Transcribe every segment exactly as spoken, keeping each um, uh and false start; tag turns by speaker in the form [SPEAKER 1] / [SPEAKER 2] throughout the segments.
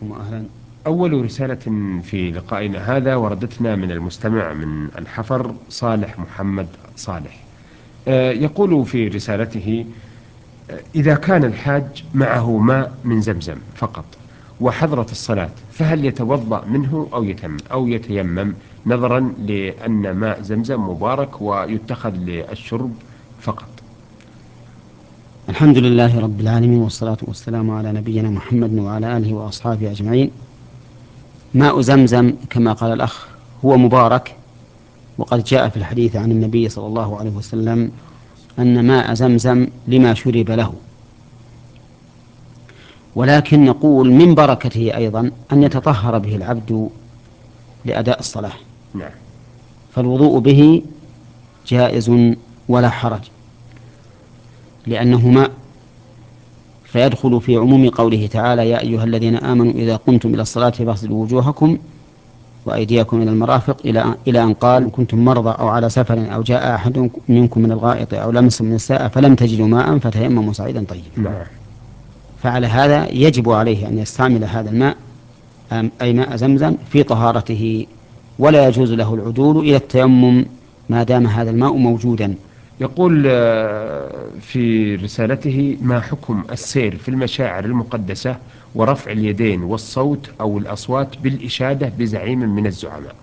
[SPEAKER 1] حياكم وأهلا.
[SPEAKER 2] أول رسالة في لقائنا هذا وردتنا من المستمع من الحفر صالح محمد صالح. آه، يقول في رسالته: آه، إذا كان الحاج معه ماء من زمزم فقط وحضرت الصلاة، فهل يتوضأ منه أو يتم أو يتيمم، نظرا لأن ماء زمزم مبارك ويتخذ للشرب فقط؟
[SPEAKER 1] الحمد لله رب العالمين، والصلاة والسلام على نبينا محمد وعلى آله وأصحابه أجمعين. ماء زمزم كما قال الأخ هو مبارك، وقد جاء في الحديث عن النبي صلى الله عليه وسلم أن ماء زمزم لما شرب له، ولكن نقول من بركته أيضا أن
[SPEAKER 2] نعم.
[SPEAKER 1] يتطهر به العبد لأداء الصلاة،
[SPEAKER 2] نعم.
[SPEAKER 1] فالوضوء به جائز ولا حرج لأنه ماء، فيدخل في عموم قوله تعالى: يا أيها الذين آمنوا إذا قمتم إلى الصلاة فاغسلوا وجوهكم وأيديكم إلى المرافق إلى إلى أن قال: إن كنتم مرضى أو على سفر أو جاء أحد منكم من الغائط أو لمستم النساء فلم تجدوا ماء فتيمموا صعيدا طيبا.
[SPEAKER 2] نعم.
[SPEAKER 1] فعلى هذا يجب عليه أن يستعمل هذا الماء، أي ماء زمزم، في طهارته، ولا يجوز له العدول إلى التيمم ما دام هذا الماء موجودا.
[SPEAKER 2] يقول آه، في رسالته: ما حكم السير في المشاعر المقدسة ورفع اليدين والصوت أو الأصوات بالإشادة بزعيم من الزعماء؟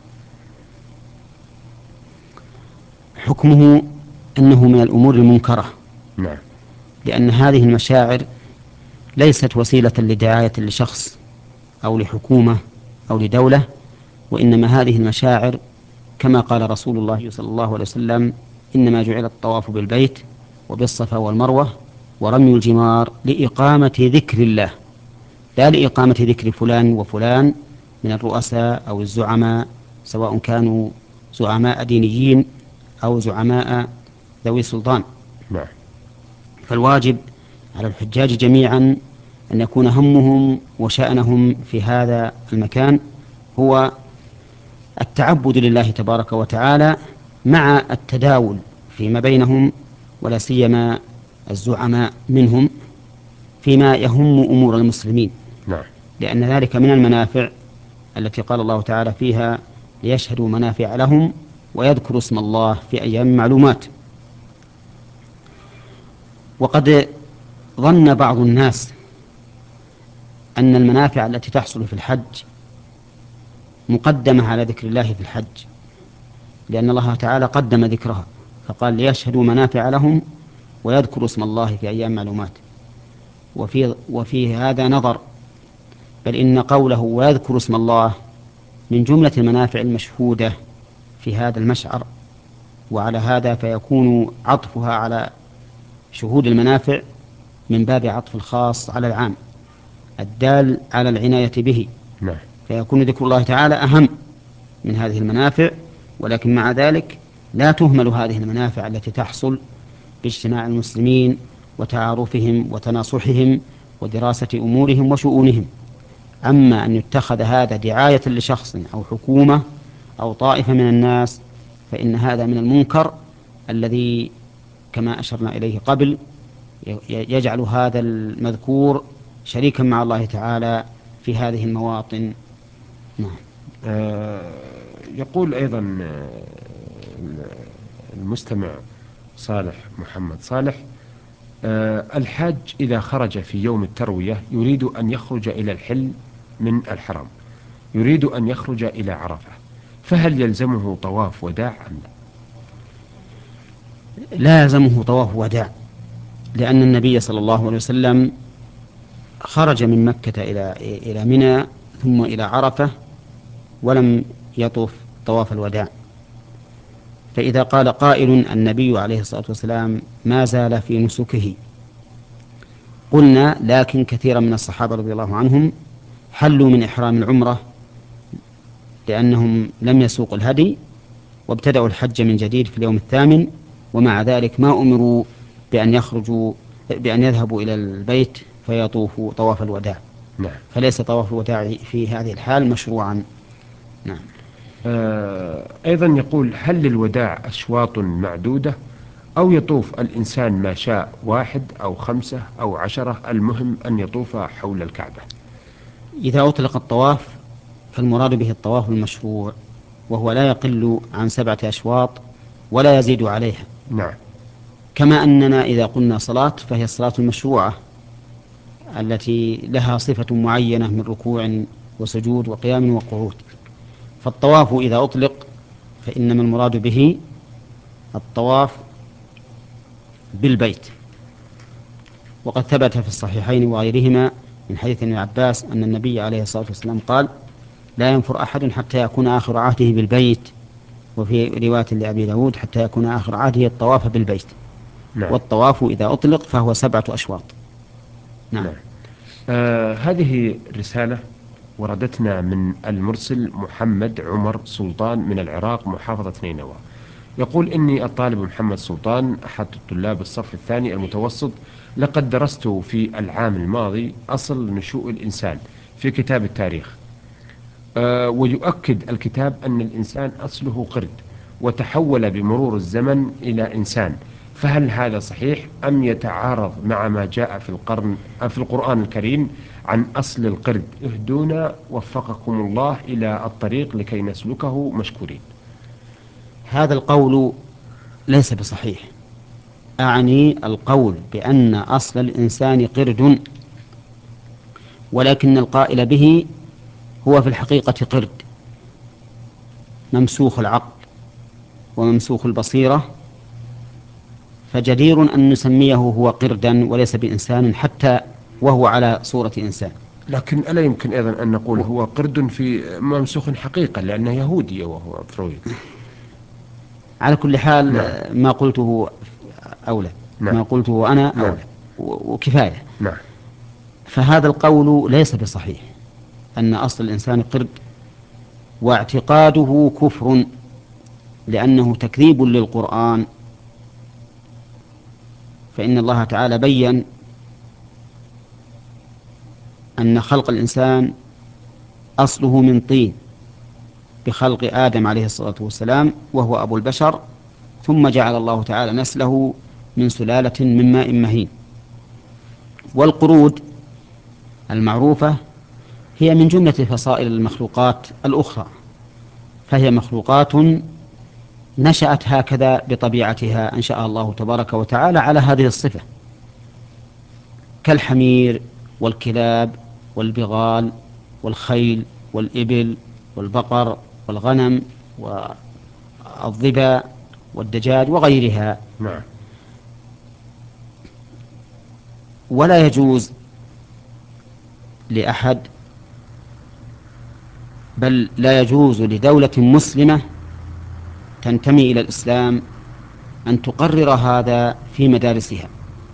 [SPEAKER 1] حكمه أنه من الأمور المنكرة،
[SPEAKER 2] نعم.
[SPEAKER 1] لأن هذه المشاعر ليست وسيلة لدعاية لشخص أو لحكومة أو لدولة، وإنما هذه المشاعر كما قال رسول الله صلى الله عليه وسلم: إنما جعل الطواف بالبيت وبالصفا والمروة ورمي الجمار لإقامة ذكر الله، لا لإقامة ذكر فلان وفلان من الرؤساء أو الزعماء، سواء كانوا زعماء دينيين أو زعماء ذوي سلطان.
[SPEAKER 2] نعم.
[SPEAKER 1] فالواجب على الحجاج جميعا أن يكون همهم وشأنهم في هذا المكان هو التعبد لله تبارك وتعالى مع التداول فيما بينهم، ولا سيما الزعماء منهم، فيما يهم أمور المسلمين،
[SPEAKER 2] نعم.
[SPEAKER 1] لأن ذلك من المنافع التي قال الله تعالى فيها: ليشهدوا منافع لهم ويذكروا اسم الله في أيام معلومات. وقد ظن بعض الناس أن المنافع التي تحصل في الحج مقدمة على ذكر الله في الحج، لأن الله تعالى قدم ذكرها فقال: ليشهدوا منافع لهم ويذكروا اسم الله في أيام معلومات. وفي, وفي هذا نظر، بل إن قوله ويذكر اسم الله من جملة المنافع المشهودة في هذا المشعر، وعلى هذا فيكون عطفها على شهود المنافع من باب عطف الخاص على العام الدال على العناية به،
[SPEAKER 2] نعم.
[SPEAKER 1] فيكون ذكر الله تعالى أهم من هذه المنافع. ولكن مع ذلك لا تهمل هذه المنافع التي تحصل باجتماع المسلمين وتعارفهم وتناصحهم ودراسة أمورهم وشؤونهم. أما أن يتخذ هذا دعاية لشخص أو حكومة أو طائفة من الناس فإن هذا من المنكر الذي كما أشرنا إليه قبل يجعل هذا المذكور شريكا مع الله تعالى في هذه المواطن. نعم.
[SPEAKER 2] آه، يقول أيضا آه، المستمع صالح محمد صالح: آه، الحاج إذا خرج في يوم التروية يريد أن يخرج إلى الحل من الحرم، يريد أن يخرج إلى عرفة، فهل يلزمه طواف وداع أم لا؟
[SPEAKER 1] لا يلزمه طواف وداع، لأن النبي صلى الله عليه وسلم خرج من مكة إلى إلى منى ثم إلى عرفة ولم يطف طواف الوداع. فإذا قال قائل: النبي عليه الصلاة والسلام ما زال في نسكه، قلنا: لكن كثيرا من الصحابة رضي الله عنهم حلوا من إحرام العمرة لأنهم لم يسوقوا الهدي وابتدأوا الحج من جديد في اليوم الثامن، ومع ذلك ما أمروا بأن يخرجوا بأن يذهبوا إلى البيت فيطوفوا طواف الوداع،
[SPEAKER 2] نعم.
[SPEAKER 1] فليس طواف الوداع في هذه الحال مشروعا. نعم.
[SPEAKER 2] آه، أيضا يقول: هل للوداع أشواط معدودة أو يطوف الإنسان ما شاء، واحد أو خمسة أو عشرة، المهم أن يطوف حول الكعبة؟
[SPEAKER 1] إذا أطلق الطواف فالمراد به الطواف المشروع، وهو لا يقل عن سبعة أشواط ولا يزيد عليها.
[SPEAKER 2] نعم.
[SPEAKER 1] كما أننا إذا قلنا صلاة فهي الصلاة المشروعة التي لها صفة معينة من ركوع وسجود وقيام وقعود. فالطواف إذا أطلق فإنما المراد به الطواف بالبيت. وقد ثبت في الصحيحين وغيرهما من حديث ابن عباس أن النبي عليه الصلاة والسلام قال: لا ينفر أحد حتى يكون آخر عهده بالبيت. وفي رواية لأبي داود: حتى يكون آخر عهده الطواف بالبيت.
[SPEAKER 2] نعم.
[SPEAKER 1] والطواف إذا أطلق فهو سبعة أشواط. نعم,
[SPEAKER 2] نعم. آه هذه رسالة وردتنا من المرسل محمد عمر سلطان من العراق محافظة نينوى. يقول: إني الطالب محمد سلطان أحد الطلاب الصف الثاني المتوسط. لقد درست في العام الماضي أصل نشوء الإنسان في كتاب التاريخ. أه ويؤكد الكتاب أن الإنسان أصله قرد وتحول بمرور الزمن إلى إنسان. فهل هذا صحيح أم يتعارض مع ما جاء في القرن في القرآن الكريم عن أصل القرد؟ اهدونا وفقكم الله إلى الطريق لكي نسلكه مشكورين.
[SPEAKER 1] هذا القول ليس بصحيح. أعني القول بأن أصل الإنسان قرد، ولكن القائل به هو في الحقيقة قرد ممسوخ العقل وممسوخ البصيرة، فجدير أن نسميه هو قردا وليس بإنسان حتى وهو على صورة إنسان.
[SPEAKER 2] لكن ألا يمكن أيضا أن نقول هو قرد في ممسوخ حقيقة لأنه يهودي وهو فرويد؟
[SPEAKER 1] على كل حال
[SPEAKER 2] نعم.
[SPEAKER 1] ما قلته أولى.
[SPEAKER 2] نعم.
[SPEAKER 1] ما قلته أنا
[SPEAKER 2] نعم.
[SPEAKER 1] أولى وكفاية.
[SPEAKER 2] نعم.
[SPEAKER 1] فهذا القول ليس بصحيح أن أصل الإنسان قرد، واعتقاده كفر لأنه تكذيب للقرآن. فإن الله تعالى بيّن أن خلق الإنسان أصله من طين بخلق آدم عليه الصلاة والسلام وهو أبو البشر، ثم جعل الله تعالى نسله من سلالة من ماء مهين. والقرود المعروفة هي من جملة فصائل المخلوقات الأخرى، فهي مخلوقات نشأت هكذا بطبيعتها، أنشأها الله تبارك وتعالى على هذه الصفة، كالحمير والكلاب والبغال والخيل والإبل والبقر والغنم والظبا والدجاج وغيرها.
[SPEAKER 2] نعم.
[SPEAKER 1] ولا يجوز لأحد، بل لا يجوز لدولة مسلمة تنتمي إلى الإسلام أن تقرر هذا في مدارسها،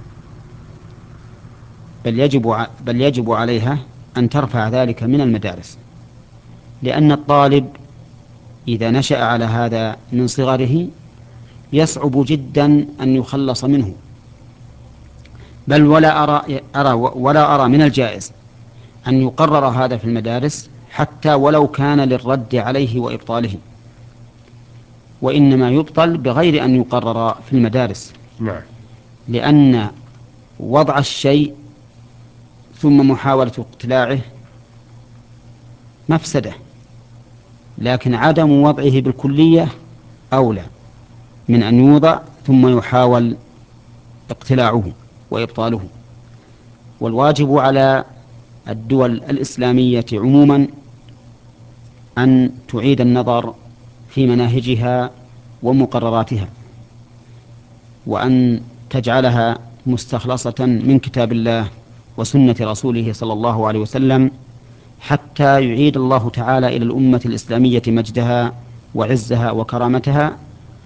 [SPEAKER 1] بل يجب بل يجب عليها أن ترفع ذلك من المدارس، لأن الطالب إذا نشأ على هذا من صغره يصعب جدا أن يخلص منه. بل ولا أرى, أرى ولا أرى من الجائز أن يقرر هذا في المدارس حتى ولو كان للرد عليه وإبطاله، وإنما يبطل بغير أن يقرر في المدارس.
[SPEAKER 2] نعم.
[SPEAKER 1] لأن وضع الشيء ثم محاولة اقتلاعه مفسدة، لكن عدم وضعه بالكلية أولى من أن يوضع ثم يحاول اقتلاعه وإبطاله. والواجب على الدول الإسلامية عموما أن تعيد النظر في مناهجها ومقرراتها، وأن تجعلها مستخلصة من كتاب الله وسنة رسوله صلى الله عليه وسلم، حتى يعيد الله تعالى إلى الأمة الإسلامية مجدها وعزها وكرامتها،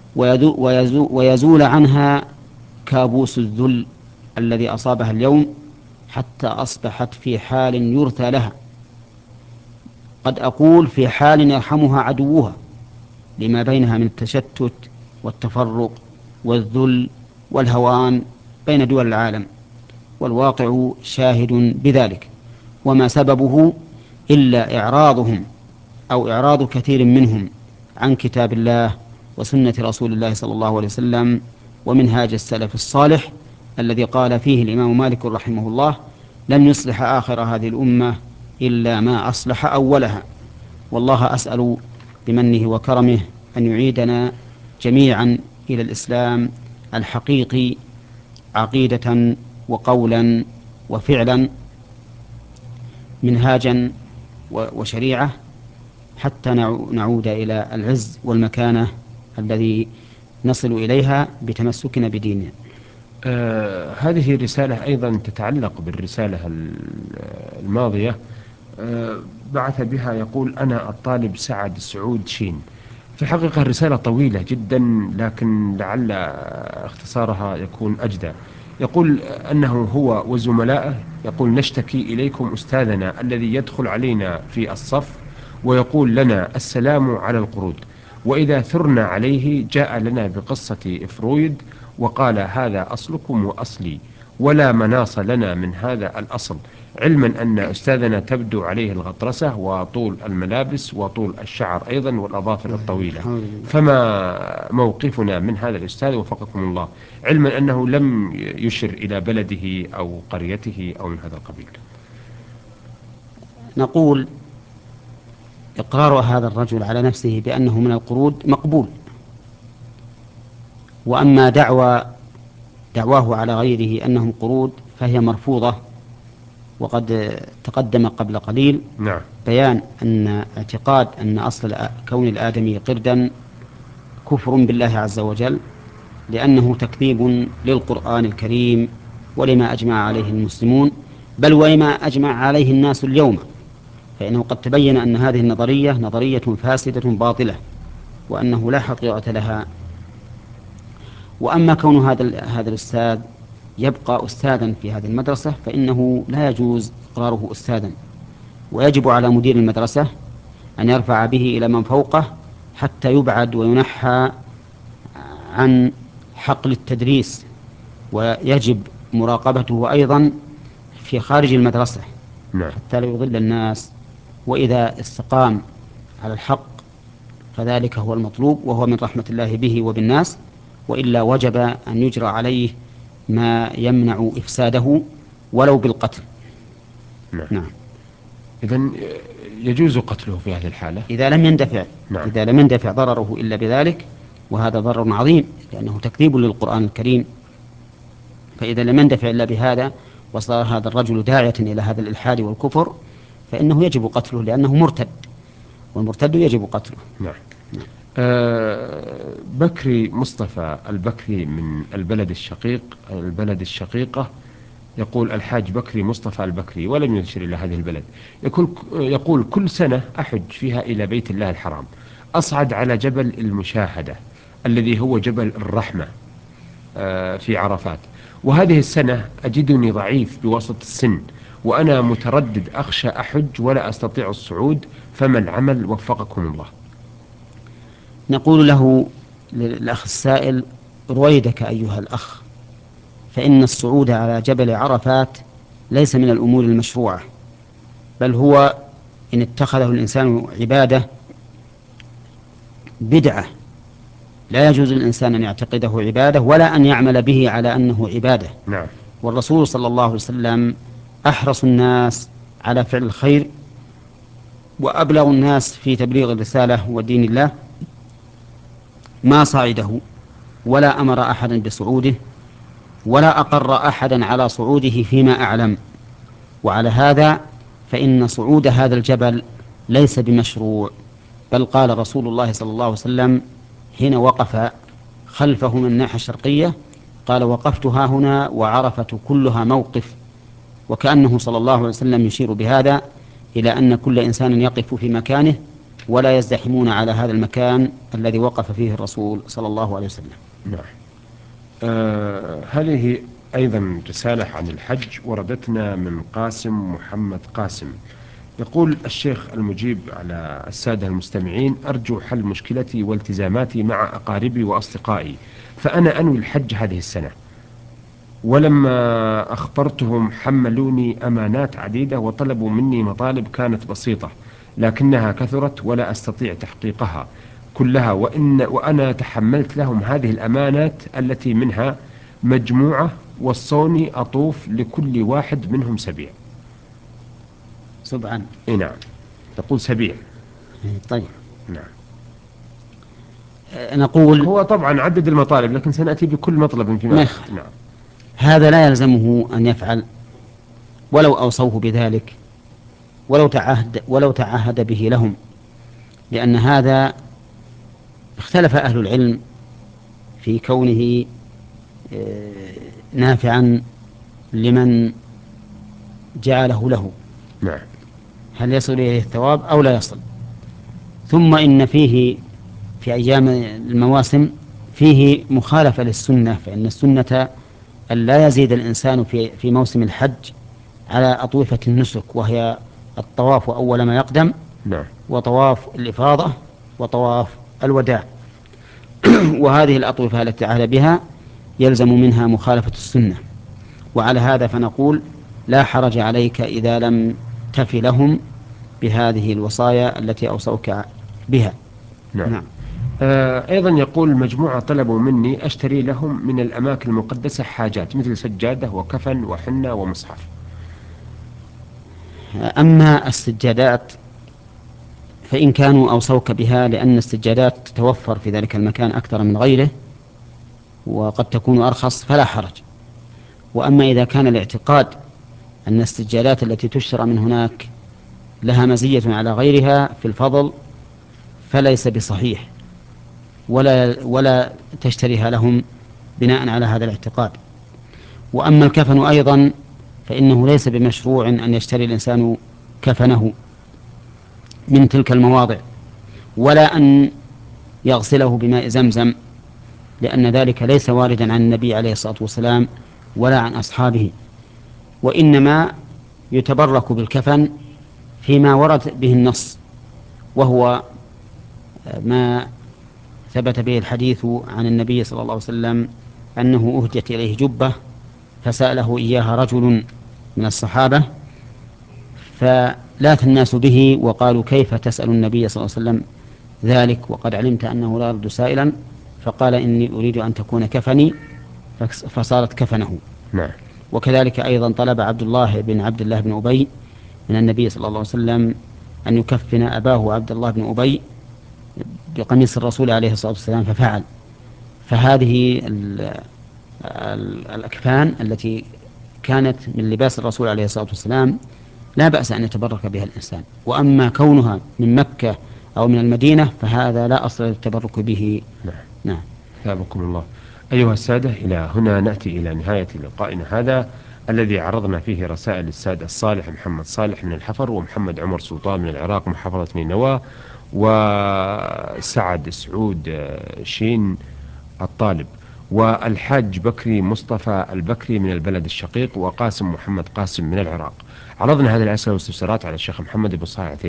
[SPEAKER 1] ويزول عنها كابوس الذل الذي أصابها اليوم حتى أصبحت في حال يرثى لها، قد أقول في حال يرحمها عدوها، لما بينها من التشتت والتفرق والذل والهوان بين دول العالم، والواقع شاهد بذلك. وما سببه إلا إعراضهم أو إعراض كثير منهم عن كتاب الله وسنة رسول الله صلى الله عليه وسلم ومنهاج السلف الصالح الذي قال فيه الإمام مالك رحمه الله: لن يصلح آخر هذه الأمة إلا ما أصلح أولها. والله أسأل بمنه وكرمه أن يعيدنا جميعا إلى الإسلام الحقيقي عقيدة وقولا وفعلا، منهاجا وشريعة، حتى نعود إلى العز والمكانة الذي نصل إليها بتمسكنا بديننا.
[SPEAKER 2] آه هذه رسالة أيضا تتعلق بالرسالة الماضية. آه بعث بها يقول: أنا الطالب سعد سعود شين. في الحقيقة الرسالة طويلة جدا، لكن لعل اختصارها يكون أجدى. يقول أنه هو وزملائه يقول: نشتكي إليكم أستاذنا الذي يدخل علينا في الصف ويقول لنا السلام على القرود، وإذا ثرنا عليه جاء لنا بقصة فرويد وقال: هذا أصلكم وأصلي، ولا مناص لنا من هذا الأصل، علما أن أستاذنا تبدو عليه الغطرسة وطول الملابس وطول الشعر أيضا والأظافر الطويلة، فما موقفنا من هذا الأستاذ وفقكم الله، علما أنه لم يشر إلى بلده أو قريته أو من هذا القبيل؟
[SPEAKER 1] نقول: إقرار هذا الرجل على نفسه بأنه من القرود مقبول، وأما دعوى دعواه على غيره أنهم قرود فهي مرفوضة. وقد تقدم قبل قليل
[SPEAKER 2] نعم.
[SPEAKER 1] بيان أن اعتقاد أن أصل كون الآدمي قردا كفر بالله عز وجل، لأنه تكذيب للقرآن الكريم ولما أجمع عليه المسلمون، بل ولما أجمع عليه الناس اليوم، فإنه قد تبين أن هذه النظرية نظرية فاسدة باطلة، وأنه لا حقيقة لها. وأما كون هذا هذا الأستاذ يبقى أستاذا في هذه المدرسة فإنه لا يجوز إقراره أستاذا، ويجب على مدير المدرسة أن يرفع به إلى من فوقه حتى يبعد وينحى عن حقل التدريس، ويجب مراقبته أيضا في خارج المدرسة حتى لا يضل الناس. وإذا استقام على الحق فذلك هو المطلوب، وهو من رحمة الله به وبالناس، وإلا وجب أن يجرى عليه ما يمنع إفساده ولو بالقتل.
[SPEAKER 2] نعم.
[SPEAKER 1] نعم.
[SPEAKER 2] إذن يجوز قتله في هذه الحالة
[SPEAKER 1] إذا لم يندفع
[SPEAKER 2] نعم.
[SPEAKER 1] إذا لم يندفع ضرره إلا بذلك، وهذا ضرر عظيم لأنه تكذيب للقرآن الكريم. فإذا لم يندفع إلا بهذا وصار هذا الرجل داعية إلى هذا الإلحاد والكفر فإنه يجب قتله، لأنه مرتد، والمرتد يجب قتله.
[SPEAKER 2] نعم. نعم. آه بكري مصطفى البكري من البلد الشقيق البلد الشقيقة يقول: الحاج بكري مصطفى البكري، ولم يشر إلى هذه البلد. يقول, يقول كل سنة أحج فيها إلى بيت الله الحرام، أصعد على جبل المشاهدة الذي هو جبل الرحمة آه في عرفات، وهذه السنة أجدني ضعيف بوسط السن، وأنا متردد أخشى أحج ولا أستطيع الصعود، فما العمل وفقكم الله؟
[SPEAKER 1] نقول له للأخ السائل: رويدك أيها الأخ، فإن الصعود على جبل عرفات ليس من الأمور المشروعة، بل هو إن اتخذه الإنسان عبادة بدعة، لا يجوز للإنسان أن يعتقده عبادة ولا أن يعمل به على أنه عبادة.
[SPEAKER 2] نعم.
[SPEAKER 1] والرسول صلى الله عليه وسلم أحرص الناس على فعل الخير وأبلغ الناس في تبليغ الرسالة ودين الله، ما صعده ولا أمر أحدا بصعوده ولا أقر أحدا على صعوده فيما أعلم. وعلى هذا فإن صعود هذا الجبل ليس بمشروع، بل قال رسول الله صلى الله عليه وسلم حين وقف خلفه من الناحية الشرقية: قال: وقفت ها هنا وعرفة كلها موقف. وكأنه صلى الله عليه وسلم يشير بهذا إلى أن كل إنسان يقف في مكانه ولا يزدحمون على هذا المكان الذي وقف فيه الرسول صلى الله عليه وسلم.
[SPEAKER 2] نعم. آه هذه أيضا رسالة عن الحج وردتنا من قاسم محمد قاسم. يقول: الشيخ المجيب على السادة المستمعين، أرجو حل مشكلتي والتزاماتي مع أقاربي وأصدقائي، فأنا أنوي الحج هذه السنة، ولما أخبرتهم حملوني أمانات عديدة وطلبوا مني مطالب كانت بسيطة لكنها كثرت ولا أستطيع تحقيقها كلها، وإن وأنا تحملت لهم هذه الأمانات التي منها مجموعة وصوني أطوف لكل واحد منهم سبيع.
[SPEAKER 1] سبعا.
[SPEAKER 2] إيه نعم، تقول سبيع.
[SPEAKER 1] طيب.
[SPEAKER 2] نعم.
[SPEAKER 1] آه، نقول
[SPEAKER 2] هو طبعا عدد المطالب، لكن سنأتي بكل مطلب فيما
[SPEAKER 1] مخ.
[SPEAKER 2] بعد. نعم.
[SPEAKER 1] هذا لا يلزمه أن يفعل ولو أوصوه بذلك، ولو تعهد ولو تعهد به لهم، لأن هذا اختلف أهل العلم في كونه آه، نافعا لمن جعله له،
[SPEAKER 2] نعم.
[SPEAKER 1] هل يصل إليه الثواب أو لا يصل. ثم إن فيه في أيام المواسم فيه مخالفة للسنة، فإن السنة أن لا يزيد الإنسان في في موسم الحج على أطوفة النسك، وهي الطواف أول ما يقدم،
[SPEAKER 2] نعم.
[SPEAKER 1] وطواف الإفاضة، وطواف الوداع. وهذه الأطوفة التي عهد بها يلزم منها مخالفة السنة. وعلى هذا فنقول لا حرج عليك إذا لم تف لهم بهذه الوصايا التي أوصوك بها.
[SPEAKER 2] نعم.
[SPEAKER 1] نعم.
[SPEAKER 2] آه أيضا يقول مجموعة طلبوا مني أشتري لهم من الأماكن المقدسة حاجات مثل سجادة وكفن وحنة ومصحف.
[SPEAKER 1] أما السجادات فإن كانوا أوصوك بها لأن السجادات تتوفر في ذلك المكان أكثر من غيره وقد تكون أرخص فلا حرج. وأما إذا كان الاعتقاد أن السجادات التي تشترى من هناك لها مزية على غيرها في الفضل فليس بصحيح، ولا ولا تشتريها لهم بناء على هذا الاعتقاد. وأما الكفن أيضا فإنه ليس بمشروع أن يشتري الإنسان كفنه من تلك المواضع، ولا أن يغسله بماء زمزم، لأن ذلك ليس واردا عن النبي عليه الصلاة والسلام ولا عن أصحابه. وإنما يتبرك بالكفن فيما ورد به النص، وهو ما ثبت به الحديث عن النبي صلى الله عليه وسلم أنه أهدت إليه جبة فسأله إياها رجل من الصحابة فلاث الناس به وقالوا كيف تسأل النبي صلى الله عليه وسلم ذلك وقد علمت أنه لا يرد سائلا؟ فقال إني أريد أن تكون كفني، فصارت كفنه.
[SPEAKER 2] نعم.
[SPEAKER 1] وكذلك أيضا طلب عبد الله بن عبد الله بن أبي من النبي صلى الله عليه وسلم أن يكفن أباه عبد الله بن أبي بقميص الرسول عليه الصلاة والسلام ففعل. فهذه الأكفان التي كانت من لباس الرسول عليه الصلاة والسلام لا بأس أن يتبرك بها الإنسان. وأما كونها من مكة أو من المدينة فهذا لا أصل للتبرك به.
[SPEAKER 2] نعم.
[SPEAKER 1] نعم.
[SPEAKER 2] ثابكم الله. أيها السادة، إلى هنا نأتي إلى نهاية لقائنا هذا الذي عرضنا فيه رسائل السادة الصالح محمد صالح من الحفر، ومحمد عمر سلطان من العراق محافظة نينوى، وسعد سعود شين الطالب، والحاج بكري مصطفى البكري من البلد الشقيق، وقاسم محمد قاسم من العراق. عرضنا هذه الأسئلة والاستفسارات على الشيخ محمد بن صالح